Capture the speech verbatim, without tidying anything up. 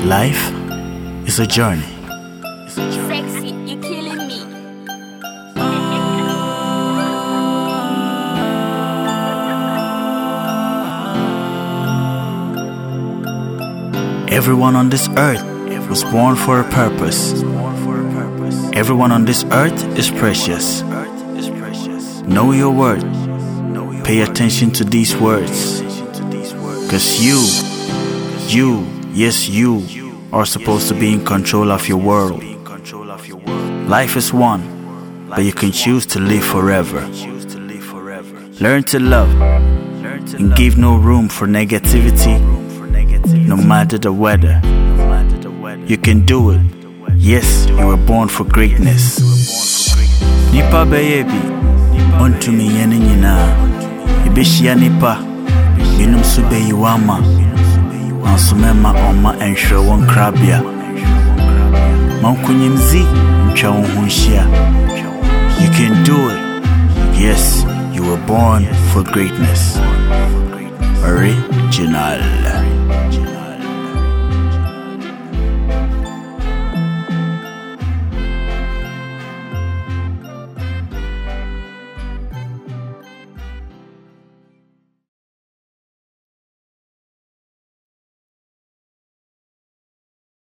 Life is a journey. Sexy, you're killing me. Everyone on this earth was born for a purpose. Everyone on this earth is precious. Know your worth. Pay attention to these words. Cause you, you, yes you, are supposed to be in control of your world. Life is one, but you can choose to live forever. Learn to love and give no room for negativity, no matter the weather. You can do it. Yes, you were born for greatness. Nipa baby, unto me yene nyina. Ibishia nipa, yinum sube yiwama. Ansumema oma enshre won krabia. Mankunyimzi mcha won hunshia. You can do it. Yes, you were born for greatness. Original.